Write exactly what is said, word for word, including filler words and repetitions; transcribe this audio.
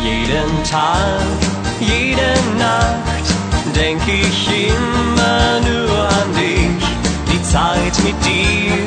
Jeden Tag, jede Nacht denk ich immer nur an dich. Die Zeit mit dir